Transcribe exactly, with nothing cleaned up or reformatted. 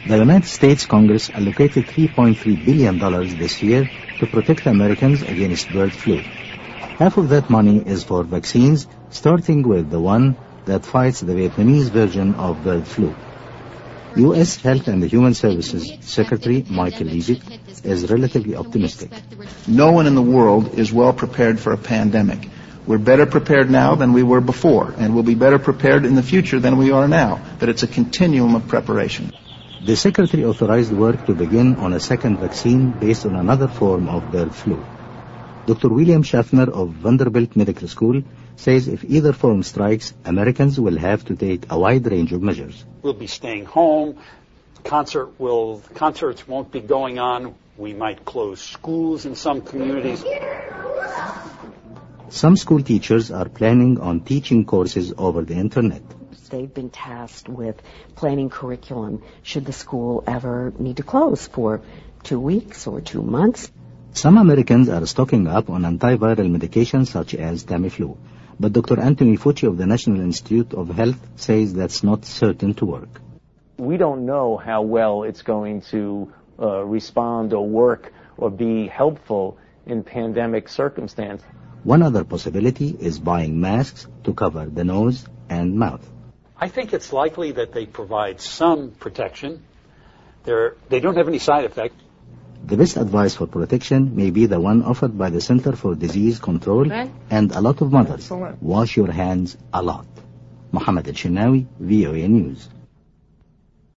The United States Congress allocated three point three billion dollars this year to protect Americans against bird flu. Half of that money is for vaccines, starting with the one that fights the Vietnamese version of bird flu. U S Health and Human Services Secretary Michael Leavitt is relatively optimistic. No one in the world is well prepared for a pandemic. We're better prepared now than we were before, and we'll be better prepared in the future than we are now. But it's a continuum of preparation. The Secretary authorized work to begin on a second vaccine based on another form of bird flu. Doctor William Schaffner of Vanderbilt Medical School says if either form strikes, Americans will have to take a wide range of measures. We'll be staying home. Concert will, concerts won't be going on. We might close schools in some communities. Some school teachers are planning on teaching courses over the internet. They've been tasked with planning curriculum should the school ever need to close for two weeks or two months. Some Americans are stocking up on antiviral medications such as Tamiflu. But Doctor Anthony Fauci of the National Institute of Health says that's not certain to work. We don't know how well it's going to uh, respond or work or be helpful in pandemic circumstance. One other possibility is buying masks to cover the nose and mouth. I think it's likely that they provide some protection. They're, they don't have any side effects. The best advice for protection may be the one offered by the Center for Disease Control and a lot of mothers. Wash your hands a lot. Mohammed El-Shinawi, V O A News.